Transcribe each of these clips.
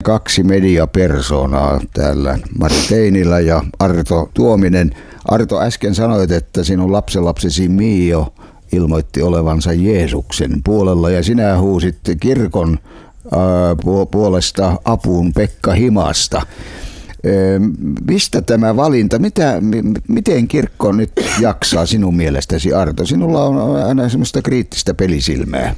Kaksi mediapersoonaa täällä, Mari Teinilä ja Arto Tuominen. Arto, äsken sanoit, että sinun lapsenlapsesi Miio ilmoitti olevansa Jeesuksen puolella ja sinä huusit kirkon puolesta apuun Pekka Himasta. Mistä tämä valinta? Miten kirkko nyt jaksaa sinun mielestäsi, Arto? Sinulla on aina semmoista kriittistä pelisilmää.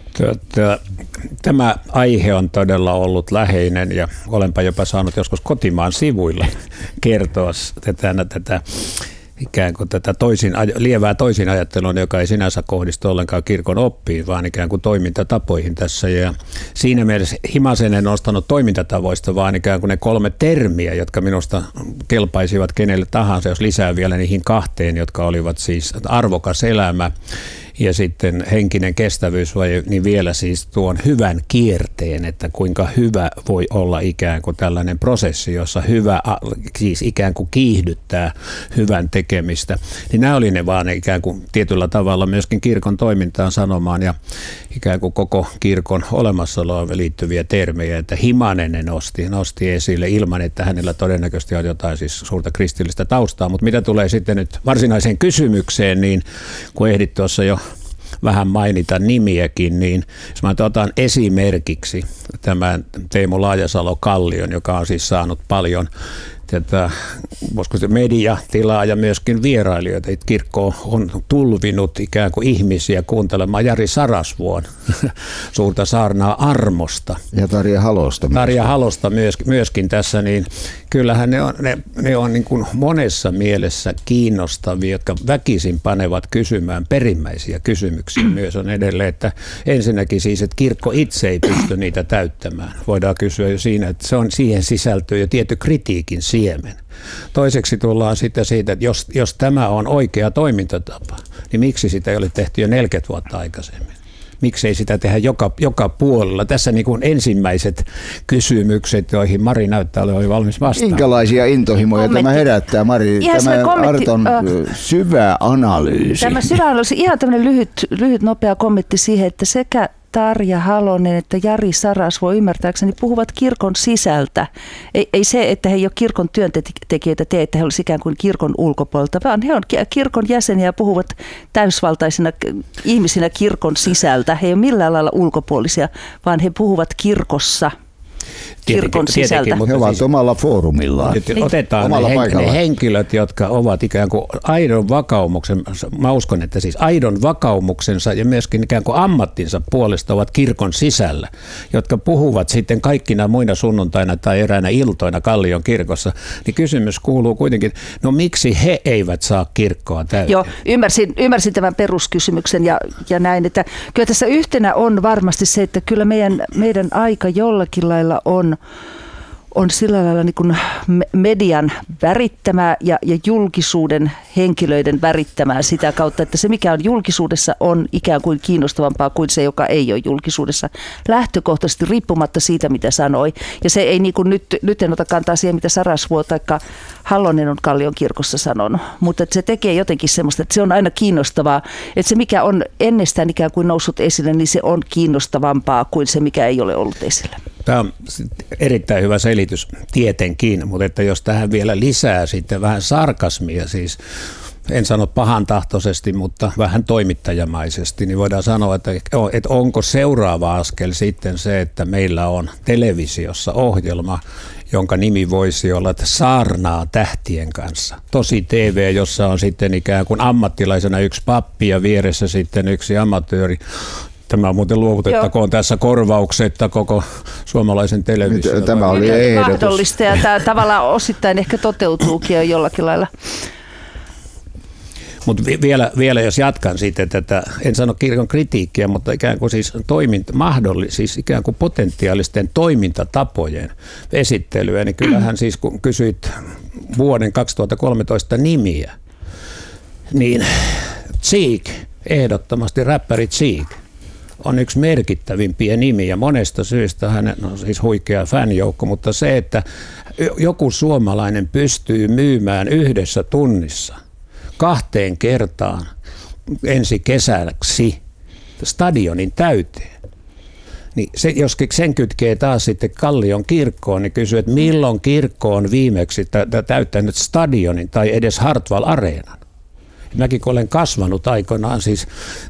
Tämä aihe on todella ollut läheinen ja olenpa jopa saanut joskus kotimaan sivuilla kertoa tätä ikään kuin tätä lievää toisinajattelua, joka ei sinänsä kohdistu ollenkaan kirkon oppiin, vaan ikään kuin toimintatapoihin tässä. Ja siinä mielessä Himasen en nostanut toimintatavoista, vaan ikään kuin ne 3 termiä, jotka minusta kelpaisivat kenelle tahansa, jos lisää vielä niihin 2, jotka olivat siis arvokas elämä ja sitten henkinen kestävyys, niin vielä siis tuon hyvän kierteen, että kuinka hyvä voi olla ikään kuin tällainen prosessi, jossa hyvä siis ikään kuin kiihdyttää hyvän tekemistä. Niin nämä oli ne vaan ikään kuin tietyllä tavalla myöskin kirkon toimintaan sanomaan ja ikään kuin koko kirkon olemassaoloon liittyviä termejä, että Himanen ne nosti esille ilman, että hänellä todennäköisesti on jotain siis suurta kristillistä taustaa, mutta mitä tulee sitten nyt varsinaiseen kysymykseen, niin kun ehdit tuossa jo vähän mainita nimiäkin, niin jos mä otan esimerkiksi tämän Teemu Laajasalo-Kallion, joka on siis saanut paljon mediatilaa ja myöskin vierailijoita. Kirkko on tulvinut ikään kuin ihmisiä kuuntelemaan Jari Sarasvuon suurta saarnaa armosta. Ja Tarja Halosta. Tarja Halosta myöskin tässä, niin kyllähän ne on niin kuin monessa mielessä kiinnostavia, jotka väkisin panevat kysymään perimmäisiä kysymyksiä myös on edelleen, että ensinnäkin siis, että kirkko itse ei pysty niitä täyttämään. Voidaan kysyä jo siinä, että se on siihen sisältyy jo tietty kritiikin siemen. Toiseksi tullaan sitten siitä, että jos tämä on oikea toimintatapa, niin miksi sitä ei ole tehty jo 40 vuotta aikaisemmin? Miksi ei sitä tehdä joka puolella? Tässä niin kuin ensimmäiset kysymykset, joihin Mari näyttää olevan valmis vastaamaan. Minkälaisia intohimoja tämä herättää, Mari? Tämä Arton syvä analyysi. Tämä syvä analyysi, ihan tämmöinen lyhyt nopea kommentti siihen, että sekä Tarja Halonen että Jari Sarasvuo ymmärtääkseni puhuvat kirkon sisältä. Ei se, että he ei ole kirkon työntekijöitä tee, että he olisivat ikään kuin kirkon ulkopuolelta, vaan he on kirkon jäseniä ja puhuvat täysvaltaisina ihmisinä kirkon sisältä. He ei ole millään lailla ulkopuolisia, vaan he puhuvat kirkossa. Kirkon sisältä. He ovat omalla foorumillaan. Otetaan ne henkilöt, jotka ovat ikään kuin aidon vakaumuksensa, mä uskon, että siis aidon vakaumuksensa ja myöskin ikään kuin ammattinsa puolesta ovat kirkon sisällä, jotka puhuvat sitten kaikkina muina sunnuntaina tai eräänä iltoina Kallion kirkossa, niin kysymys kuuluu kuitenkin, no miksi he eivät saa kirkkoa täyteen? Joo, ymmärsin tämän peruskysymyksen ja näin, että kyllä tässä yhtenä on varmasti se, että kyllä meidän aika jollakin lailla on sillä lailla niin kuin median värittämää ja julkisuuden henkilöiden värittämää sitä kautta, että se mikä on julkisuudessa on ikään kuin kiinnostavampaa kuin se, joka ei ole julkisuudessa lähtökohtaisesti riippumatta siitä, mitä sanoi. Ja se ei niin kuin nyt en ota kantaa siihen, mitä Sarasvuo tai Halonen on Kallion kirkossa sanonut, mutta se tekee jotenkin semmoista, että se on aina kiinnostavaa, että se mikä on ennestään ikään kuin noussut esille, niin se on kiinnostavampaa kuin se, mikä ei ole ollut esillä. Tämä on erittäin hyvä selitys tietenkin, mutta että jos tähän vielä lisää sitten vähän sarkasmia, siis en sano pahantahtoisesti, mutta vähän toimittajamaisesti, niin voidaan sanoa, että onko seuraava askel sitten se, että meillä on televisiossa ohjelma, jonka nimi voisi olla, että saarnaa tähtien kanssa. Tosi TV, jossa on sitten ikään kuin ammattilaisena yksi pappi ja vieressä sitten yksi amatööri. Tämä muuten luovutettakoon tässä korvauksetta koko suomalaisen television. Tämä oli ehdotus. Mahdollista ja tämä tavallaan osittain ehkä toteutuukin jo jollakin lailla. Mutta vielä jos jatkan sitten tätä, en sano kirkon kritiikkiä, mutta ikään kuin siis siis ikään kuin potentiaalisten toimintatapojen esittelyä, niin kyllähän siis kun kysyit vuoden 2013 nimiä, niin Cheek, ehdottomasti räppäri Cheek, on yksi merkittävimpiä nimiä monesta syystä. Hän on siis huikea fanjoukko, mutta se, että joku suomalainen pystyy myymään yhdessä tunnissa 2 kertaan ensi kesäksi stadionin täyteen, Niin se, jos sen kytkee taas sitten Kallion kirkkoon, niin kysyy, että milloin kirkko on viimeksi täyttänyt stadionin tai edes Hartwall-areenan. Mäkin kun olen kasvanut aikoinaan, siis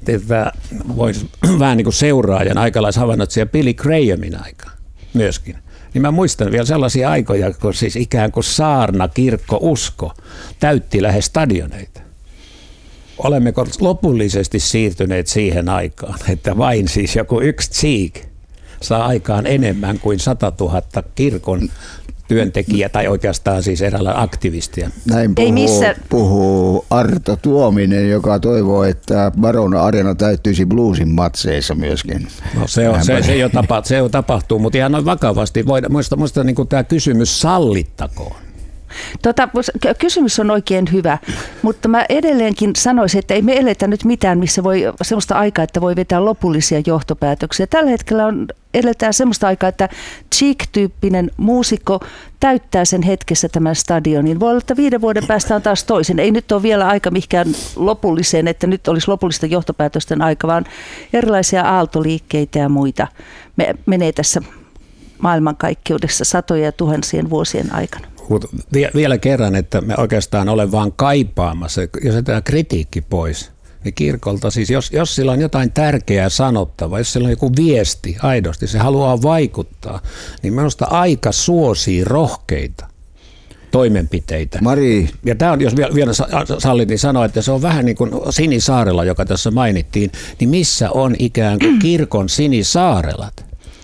voisi vähän niin kuin seuraajan aikalaishavainnot siellä Billy Grahamin aikaan myöskin. Niin mä muistan vielä sellaisia aikoja, kun siis ikään kuin saarna, kirkko, usko täytti lähes stadioneita. Olemmeko lopullisesti siirtyneet siihen aikaan, että vain siis joku yksi tsiik saa aikaan enemmän kuin 100 000 kirkon työntekijä tai oikeastaan siis eräällä aktivistia. Näin puhuu Arto Tuominen, joka toivoo, että Barona Arena täyttyisi bluesin matseissa myöskin. No se jo tapahtuu, mutta ihan noin vakavasti. Muista niin kuin tämä kysymys sallittakoon. Kysymys on oikein hyvä, mutta mä edelleenkin sanoisin, että ei me eletä nyt mitään, missä voi sellaista aikaa, että voi vetää lopullisia johtopäätöksiä. Tällä hetkellä eletään sellaista aikaa, että Cheek-tyyppinen muusikko täyttää sen hetkessä tämän stadionin. Voi olla, että 5 vuoden päästä on taas toisen. Ei nyt ole vielä aika mihinkään lopulliseen, että nyt olisi lopullista johtopäätösten aika, vaan erilaisia aaltoliikkeitä ja muita menee tässä maailmankaikkeudessa satoja ja tuhansien vuosien aikana. Vielä kerran, että me oikeastaan olen vaan kaipaamassa, jos jätetään kritiikki pois, niin kirkolta siis, jos sillä on jotain tärkeää sanottavaa, jos sillä on joku viesti aidosti, se haluaa vaikuttaa, niin minusta aika suosii rohkeita toimenpiteitä. Mari. Ja tämä on, jos vielä sallit, niin sanoa, että se on vähän niin kuin Sinisaarella, joka tässä mainittiin, niin missä on ikään kuin kirkon Sinisaarelat?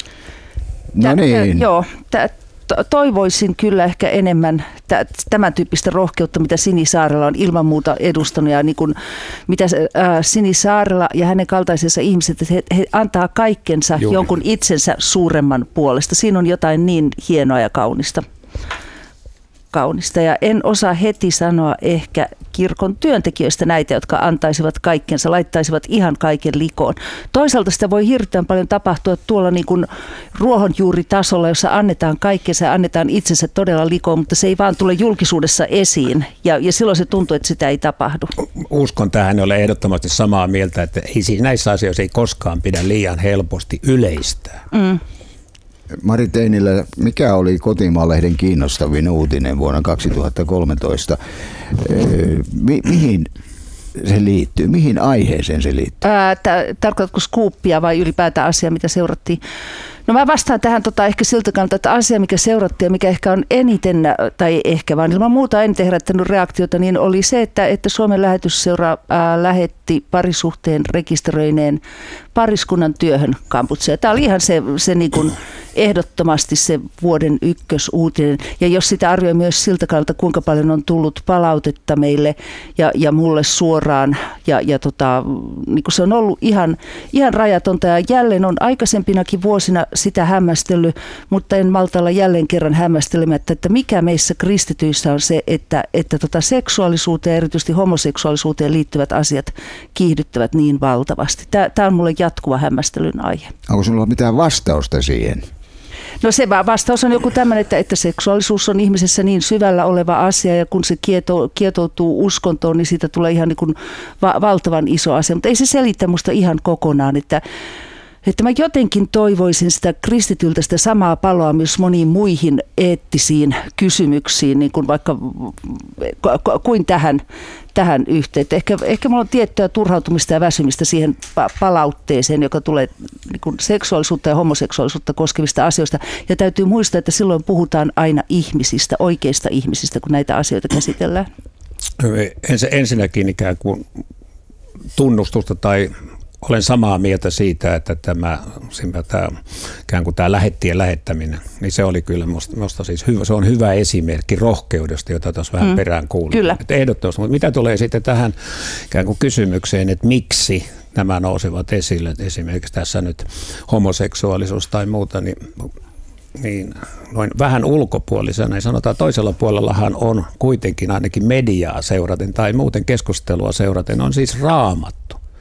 No niin. Joo, toivoisin kyllä ehkä enemmän tämän tyyppistä rohkeutta, mitä Sinisaarella on ilman muuta edustanut ja niin kuin, mitä Sinisaarella ja hänen kaltaisensa ihmiset, että he antaa kaikkensa jonkun itsensä suuremman puolesta. Siinä on jotain niin hienoa ja kaunista. Ja en osaa heti sanoa ehkä kirkon työntekijöistä näitä, jotka antaisivat kaikkensa, laittaisivat ihan kaiken likoon. Toisaalta sitä voi hirveän paljon tapahtua tuolla niin kuin ruohonjuuritasolla, jossa annetaan kaikkensa ja annetaan itsensä todella likoon, mutta se ei vaan tule julkisuudessa esiin ja silloin se tuntuu, että sitä ei tapahdu. Uskon tähän, olen ehdottomasti samaa mieltä, että näissä asioissa ei koskaan pidä liian helposti yleistää. Mari Teinilä, mikä oli Kotimaan-lehden kiinnostavin uutinen vuonna 2013? Mihin se liittyy? Mihin aiheeseen se liittyy? Tarkoitatko skuuppia vai ylipäätään asiaa, mitä seurattiin? No mä vastaan tähän ehkä siltä kannalta, että asia, mikä seurattiin ja mikä ehkä on eniten, tai ehkä vaan ilman muuta eniten herättänyt reaktiota, niin oli se, että Suomen lähetysseura lähetti parisuhteen rekisteröineen pariskunnan työhön kampukseen. Tämä oli ihan se niin kuin ehdottomasti se vuoden ykkösuutinen. Ja jos sitä arvioi myös siltä kannalta, kuinka paljon on tullut palautetta meille ja mulle suoraan, niin kuin se on ollut ihan rajatonta. Ja jälleen on aikaisempinakin vuosina sitä hämmästellyt, mutta en malta olla jälleen kerran hämmästelemättä, että mikä meissä kristityissä on se, että seksuaalisuuteen ja erityisesti homoseksuaalisuuteen liittyvät asiat kiihdyttävät niin valtavasti. Tämä on mulle jatkuva hämmästelyn aihe. Onko sinulla mitään vastausta siihen? No se vastaus on joku tämmöinen, että seksuaalisuus on ihmisessä niin syvällä oleva asia ja kun se kietoutuu uskontoon, niin siitä tulee ihan niin kuin valtavan iso asia. Mutta ei se selitä musta ihan kokonaan, että mä jotenkin toivoisin sitä kristityltä sitä samaa paloa myös moniin muihin eettisiin kysymyksiin, niin kuin vaikka kuin tähän yhteyteen. Ehkä mulla on tiettyä turhautumista ja väsymistä siihen palautteeseen, joka tulee niin kuin seksuaalisuutta ja homoseksuaalisuutta koskevista asioista. Ja täytyy muistaa, että silloin puhutaan aina ihmisistä, oikeista ihmisistä, kun näitä asioita käsitellään. Ensinnäkin ikään kuin tunnustusta tai olen samaa mieltä siitä, että tämä ikään kuin tämä lähettien lähettäminen, niin se oli kyllä minusta siis hyvä, se on hyvä esimerkki rohkeudesta, jota tuossa vähän perään kuulin. Kyllä. Ehdottomasti, mutta mitä tulee sitten tähän ikään kuin kysymykseen, että miksi nämä nousevat esille, että esimerkiksi tässä nyt homoseksuaalisuus tai muuta, niin noin vähän ulkopuolisena, niin sanotaan toisella puolellahan on kuitenkin ainakin mediaa seuraten tai muuten keskustelua seuraten, on siis Raamattu.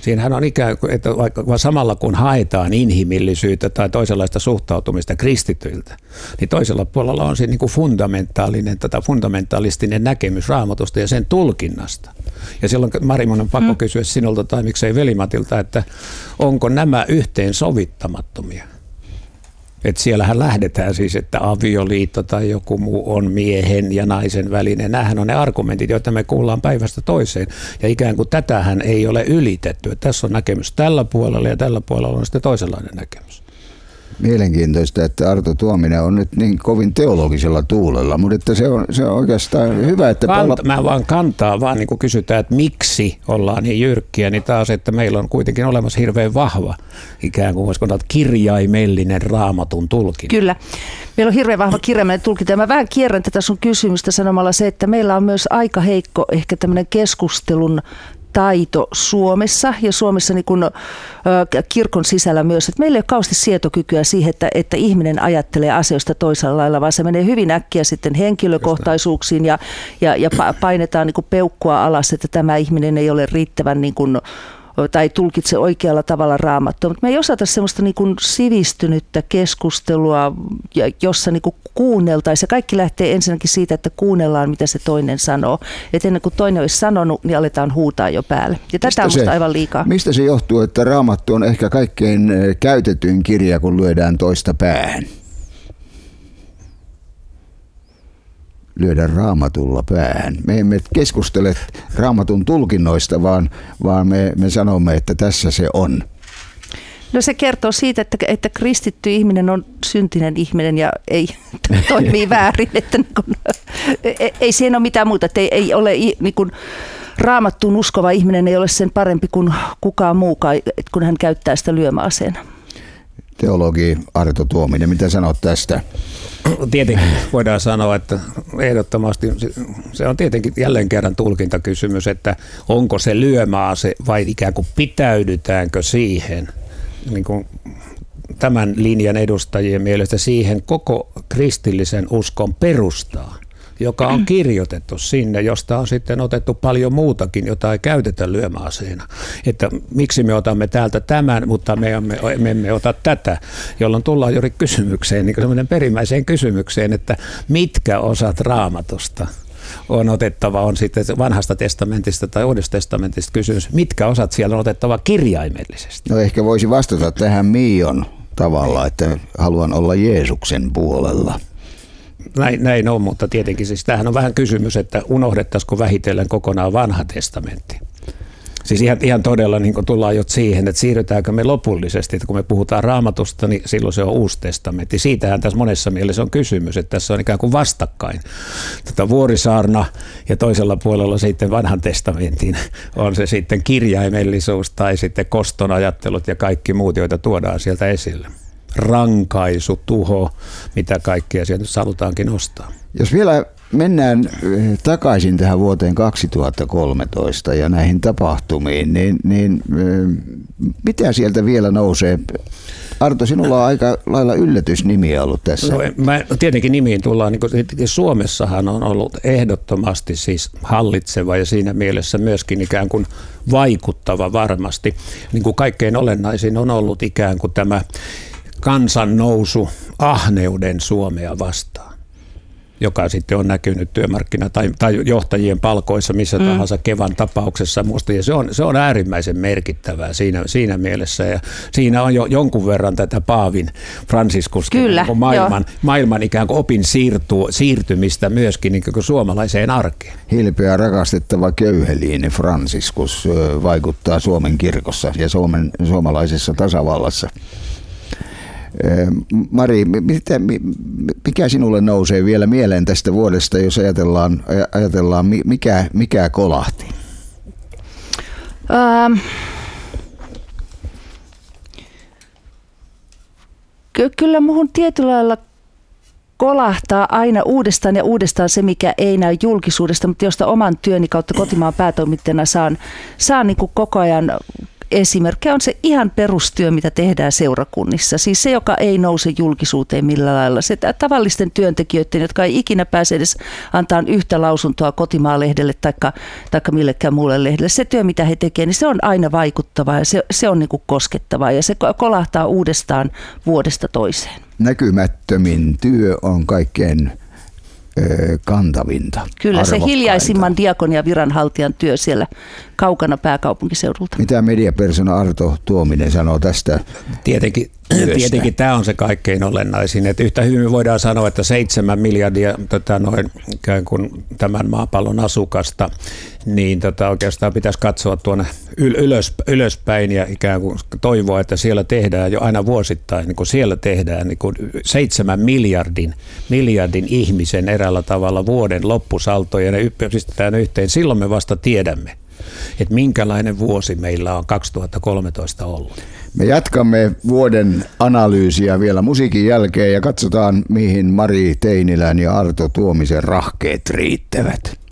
Siinähän on ikään kuin, että vaikka samalla kun haetaan inhimillisyyttä tai toisenlaista suhtautumista kristityiltä, niin toisella puolella on siinä niin kuin fundamentalistinen näkemys Raamatusta ja sen tulkinnasta. Ja silloin Mari, minun on pakko kysyä sinulta tai miksei Veli-Matilta, että onko nämä yhteen sovittamattomia? Että siellähän lähdetään siis, että avioliitto tai joku muu on miehen ja naisen välinen. Nämähän on ne argumentit, joita me kuullaan päivästä toiseen. Ja ikään kuin tätähän ei ole ylitetty. Että tässä on näkemys tällä puolella ja tällä puolella on sitten toisenlainen näkemys. Mielenkiintoista, että Arto Tuominen on nyt niin kovin teologisella tuulella, mutta että se on oikeastaan hyvä, että... Mä vaan kantaa, vaan niin kuin kysytään, että miksi ollaan niin jyrkkiä, niin taas, että meillä on kuitenkin olemassa hirveän vahva, ikään kuin voisiko sanoa, kirjaimellinen Raamatun tulkinta. Kyllä. Meillä on hirveän vahva kirjaimellinen tulkinta. Mä vähän kierrän tätä sun kysymystä sanomalla se, että meillä on myös aika heikko ehkä tämmöinen keskustelun taito Suomessa ja Suomessa niin kuin kirkon sisällä myös, että meillä ei ole kauheasti sietokykyä siihen, että ihminen ajattelee asioista toisella lailla, vaan se menee hyvin äkkiä sitten henkilökohtaisuuksiin ja painetaan niin kuin peukkua alas, että tämä ihminen ei ole riittävän niin kuin tai tulkitse oikealla tavalla Raamattua, mutta me ei osata semmoista niin kuin sivistynyttä keskustelua, jossa niin kuin kuunneltaisiin. Ja kaikki lähtee ensinnäkin siitä, että kuunnellaan, mitä se toinen sanoo. Että ennen kuin toinen olisi sanonut, niin aletaan huutaa jo päälle. Ja tätä on musta aivan liikaa. Mistä se johtuu, että Raamattu on ehkä kaikkein käytetyin kirja, kun lyödään toista päähän? Lyödä Raamatulla päähän. Me emme keskustele Raamatun tulkinnoista, vaan me sanomme, että tässä se on. No se kertoo siitä, että kristitty ihminen on syntinen ihminen ja ei toimii väärin. Että ei siinä ole mitään muuta. Että ei ole niin kuin Raamattuun uskova ihminen ei ole sen parempi kuin kukaan muukaan, kun hän käyttää sitä lyömäaseena. Teologi Arto Tuominen, mitä sanot tästä? Tietenkin voidaan sanoa, että ehdottomasti se on tietenkin jälleen kerran tulkintakysymys, että onko se lyömäase vai ikään kuin pitäydytäänkö siihen niin kuin tämän linjan edustajien mielestä siihen koko kristillisen uskon perustaan, joka on kirjoitettu sinne, josta on sitten otettu paljon muutakin, jota ei käytetä lyömäaseena. Että miksi me otamme täältä tämän, mutta me emme ota tätä, jolloin tullaan juuri kysymykseen, niin semmoinen perimmäiseen kysymykseen, että mitkä osat Raamatusta on otettava, on sitten vanhasta testamentista tai uudesta testamentista kysymys, mitkä osat siellä on otettava kirjaimellisesti? No ehkä voisi vastata tähän Miion tavalla, että haluan olla Jeesuksen puolella. Näin on, mutta tietenkin siis tämähän on vähän kysymys, että unohdettaisiko vähitellen kokonaan vanha testamentti. Siis ihan todella niin kuin tullaan jo siihen, että siirrytäänkö me lopullisesti, että kun me puhutaan Raamatusta, niin silloin se on uusi testamentti. Siitähän tässä monessa mielessä on kysymys, että tässä on ikään kuin vastakkain. Vuorisaarna ja toisella puolella sitten vanhan testamentin on se sitten kirjaimellisuus tai sitten koston ajattelut ja kaikki muut, joita tuodaan sieltä esille. Rankaisu, tuho, mitä kaikkea sieltä nyt halutaankin nostaa. Jos vielä mennään takaisin tähän vuoteen 2013 ja näihin tapahtumiin, niin mitä sieltä vielä nousee? Arto, sinulla on aika lailla yllätysnimiä ollut tässä. No, tietenkin nimiin tullaan, niin Suomessahan on ollut ehdottomasti siis hallitseva ja siinä mielessä myöskin ikään kuin vaikuttava varmasti. Niin kuin kaikkein olennaisin on ollut ikään kuin tämä kansannousu ahneuden Suomea vastaan, joka sitten on näkynyt tai johtajien palkoissa missä tahansa Kevan tapauksessa. Musta, ja se on äärimmäisen merkittävää siinä mielessä. Ja siinä on jo jonkun verran tätä Paavin Franciscuskin maailman ikään kuin opin siirtymistä myöskin niin kuin suomalaiseen arkeen. Hilpeä rakastettava köyheliini Franciscus vaikuttaa Suomen kirkossa ja suomalaisessa tasavallassa. Mari, mikä sinulle nousee vielä mieleen tästä vuodesta, jos ajatellaan mikä kolahti? Kyllä muhun tietyllä lailla kolahtaa aina uudestaan ja uudestaan se, mikä ei näy julkisuudesta, mutta josta oman työni kautta kotimaan päätoimittajana saan niin kuin koko ajan esimerkkejä on se ihan perustyö, mitä tehdään seurakunnissa. Siis se, joka ei nouse julkisuuteen millään lailla. Se tavallisten työntekijöiden, jotka ei ikinä pääse edes antaa yhtä lausuntoa Kotimaa-lehdelle tai millekään muulle lehdelle. Se työ, mitä he tekevät, niin se on aina vaikuttavaa ja se on niin kuin koskettavaa ja se kolahtaa uudestaan vuodesta toiseen. Näkymättömin työ on kaikkein kantavinta. Kyllä, se arvokkainta. hiljaisimman diakonia viranhaltijan työ siellä kaukana pääkaupunkiseudulta. Mitä mediapersona Arto Tuominen sanoo tästä? Tietenkin tämä on se kaikkein olennaisin. Että yhtä hyvin voidaan sanoa, että 7 miljardia ikään kuin tämän maapallon asukasta, niin oikeastaan pitäisi katsoa tuonne ylöspäin ja ikään kuin toivoa, että siellä tehdään jo aina vuosittain, niin kuin siellä tehdään niin kuin 7 miljardin ihmisen eräällä tavalla vuoden loppusalto ja ne pistetään yhteen. Silloin me vasta tiedämme, että minkälainen vuosi meillä on 2013 ollut. Me jatkamme vuoden analyysiä vielä musiikin jälkeen ja katsotaan, mihin Mari Teinilän ja Arto Tuomisen rahkeet riittävät.